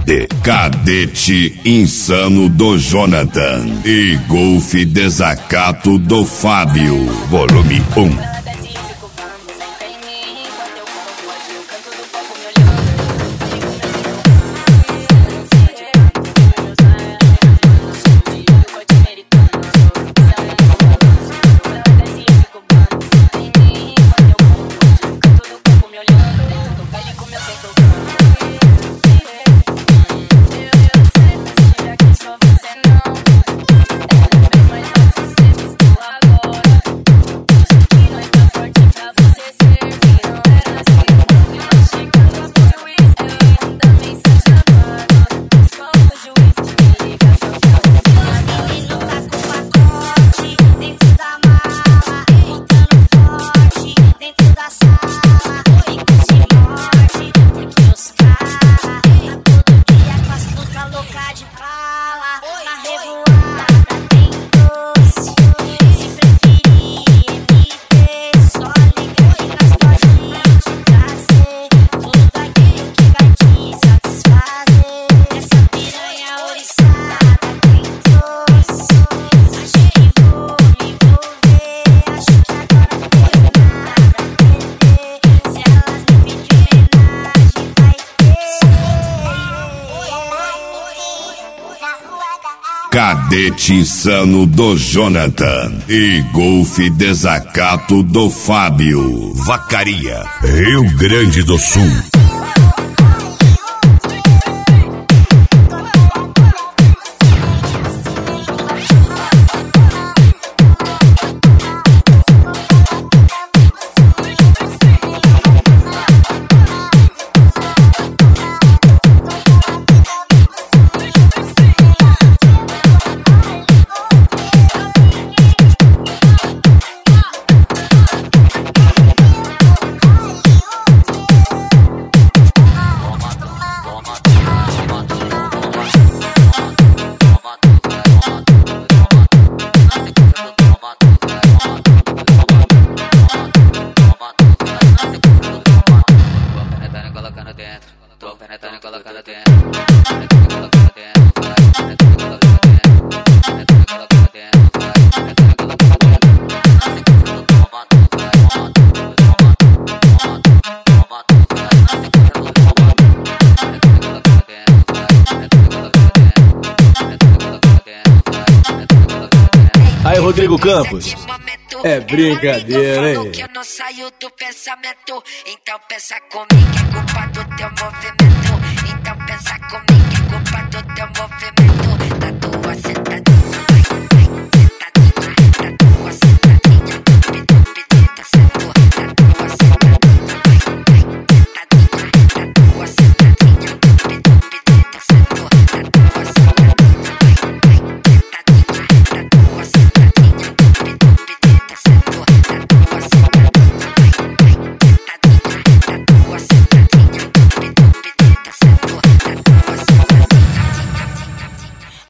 Cadete insano do Jonathan e golfe desacato do Fábio. Volume 1. Cadete insano do Jonathan e golfe desacato do Fábio. Vacaria, Rio Grande do Sul. Aí, Rodrigo Campos. É brincadeira, hein? Que eu não saio do pensamento. Então pensa comigo, é culpa do teu movimento.